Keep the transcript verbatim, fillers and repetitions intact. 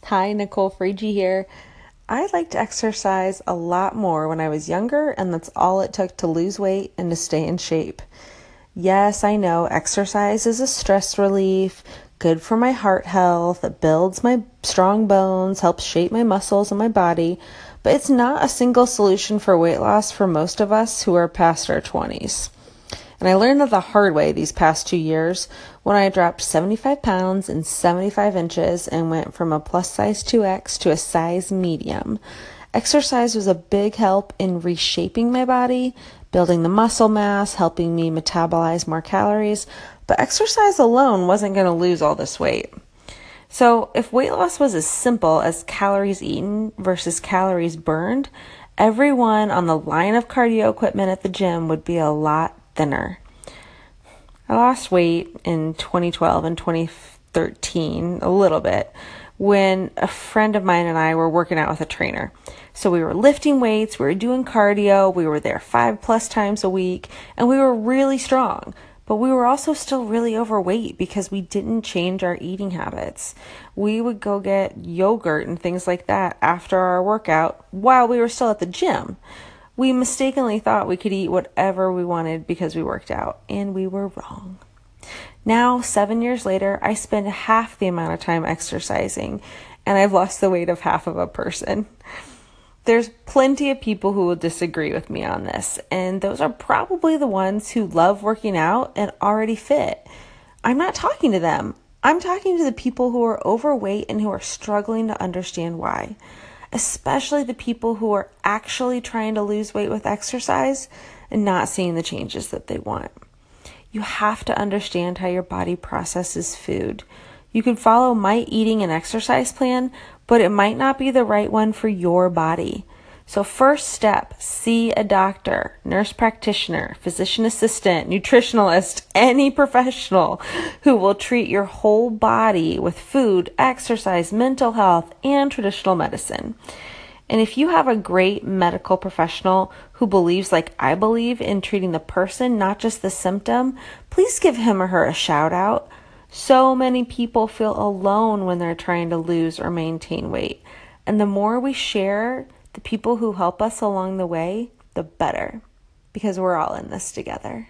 Hi, Nicole Frigi here. I liked to exercise a lot more when I was younger, and that's all it took to lose weight and to stay in shape. Yes, I know exercise is a stress relief, good for my heart health, it builds my strong bones, helps shape my muscles and my body, but it's not a single solution for weight loss for most of us who are past our twenties. And I learned that the hard way these past two years when I dropped seventy-five pounds and seventy-five inches and went from a plus size two X to a size medium. Exercise was a big help in reshaping my body, building the muscle mass, helping me metabolize more calories, but exercise alone wasn't going to lose all this weight. So if weight loss was as simple as calories eaten versus calories burned, everyone on the line of cardio equipment at the gym would be a lot thinner. I lost weight in twenty twelve and twenty thirteen, a little bit, when a friend of mine and I were working out with a trainer. So we were lifting weights, we were doing cardio, we were there five plus times a week, and we were really strong. But we were also still really overweight because we didn't change our eating habits. We would go get yogurt and things like that after our workout while we were still at the gym. We mistakenly thought we could eat whatever we wanted because we worked out, and we were wrong. Now, seven years later, I spend half the amount of time exercising, and I've lost the weight of half of a person. There's plenty of people who will disagree with me on this, and those are probably the ones who love working out and already fit. I'm not talking to them. I'm talking to the people who are overweight and who are struggling to understand why. Especially the people who are actually trying to lose weight with exercise and not seeing the changes that they want. You have to understand how your body processes food. You can follow my eating and exercise plan, but it might not be the right one for your body. So first step, see a doctor, nurse practitioner, physician assistant, nutritionalist, any professional who will treat your whole body with food, exercise, mental health, and traditional medicine. And if you have a great medical professional who believes like I believe in treating the person, not just the symptom, please give him or her a shout out. So many people feel alone when they're trying to lose or maintain weight. And the more we share the people who help us along the way, the better, because we're all in this together.